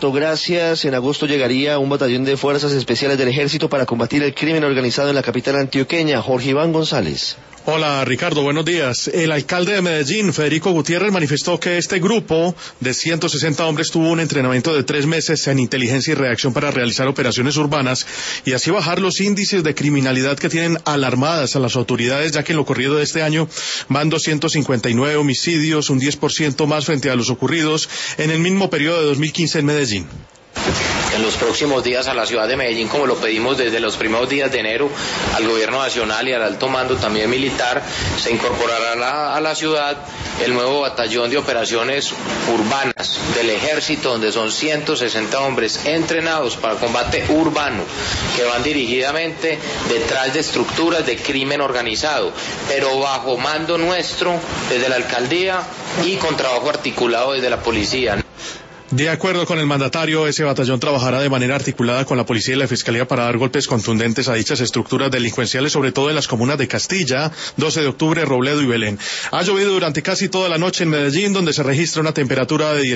Alberto, gracias. En agosto llegaría un batallón de fuerzas especiales del ejército para combatir el crimen organizado en la capital antioqueña. Jorge Iván González. Hola Ricardo, buenos días. El alcalde de Medellín, Federico Gutiérrez, manifestó que este grupo de 160 hombres tuvo un entrenamiento de 3 meses en inteligencia y reacción para realizar operaciones urbanas y así bajar los índices de criminalidad que tienen alarmadas a las autoridades, ya que en lo corrido de este año van 259 homicidios, un 10% más frente a los ocurridos en el mismo periodo de 2015 en Medellín. En los próximos días a la ciudad de Medellín, como lo pedimos desde los primeros días de enero al gobierno nacional y al alto mando también militar, se incorporará a la ciudad el nuevo batallón de operaciones urbanas del ejército, donde son 160 hombres entrenados para combate urbano, que van dirigidamente detrás de estructuras de crimen organizado, pero bajo mando nuestro desde la alcaldía y con trabajo articulado desde la policía. De acuerdo con el mandatario, ese batallón trabajará de manera articulada con la policía y la fiscalía para dar golpes contundentes a dichas estructuras delincuenciales, sobre todo en las comunas de Castilla, 12 de octubre, Robledo y Belén. Ha llovido durante casi toda la noche en Medellín, donde se registra una temperatura de